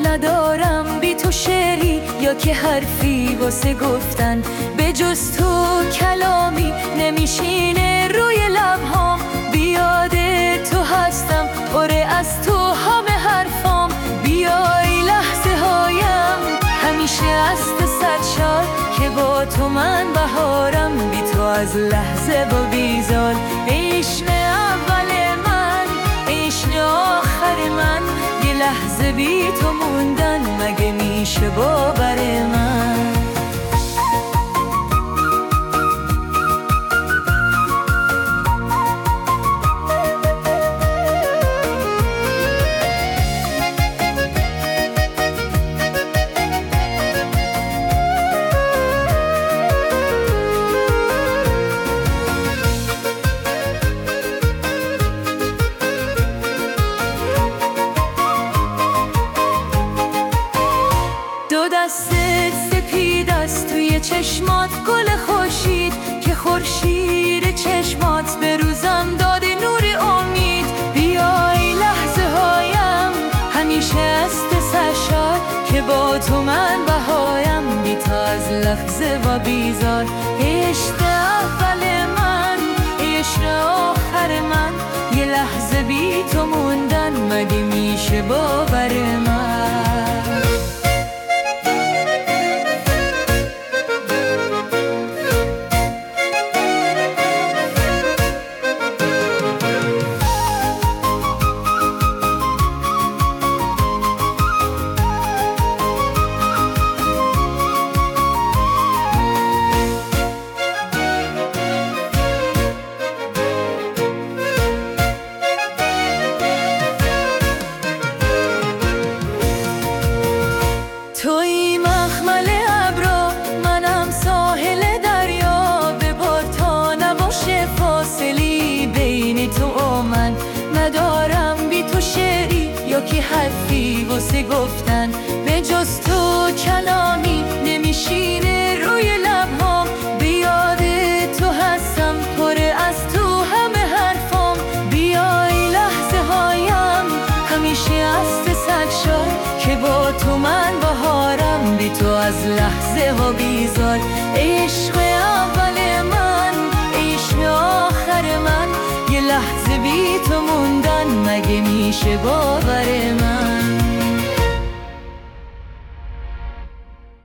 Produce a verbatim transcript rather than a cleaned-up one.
ندارم بی تو شعری یا که حرفی واسه گفتن، به جز تو کلامی نمیشینه روی لبهام. بیاد تو هستم پره از تو همه حرفام. بیای لحظه هایم همیشه از تو سرشار، که با تو من بهارم بی تو از لحظه با بیزار. عشق اول من، عشق آخر من، یه لحظه بی تو موندن مگه میشه باور من؟ دو دستت سپید است توی چشمات گل خوشید، که خورشید چشمات به روزم داده نور امید. بیای لحظه هایم همیشه از تو سرشار، که با تو من بهایم بی تو از لحظه و بیزار. عشق اول من، عشق آخر من، یه لحظه بی تو موندن مگه میشه باور من؟ توی مخمل ابرا، منم ساحل دریا. ببار تا نباشه فاصلی بین تو و من. ندارم بی تو شعری یا که حرفی واسه گفتن، به جز تو کلامی نمیشینه روی لبهام. بیاد تو هستم پره از تو همه حرفام. بیای لحظه هایم همیشه از تو سرشار، که با تو من بهارم بی تو از لحظه ها بیزار. عشق اول من، عشق آخر من، یه لحظه بی تو موندن مگه میشه باور من؟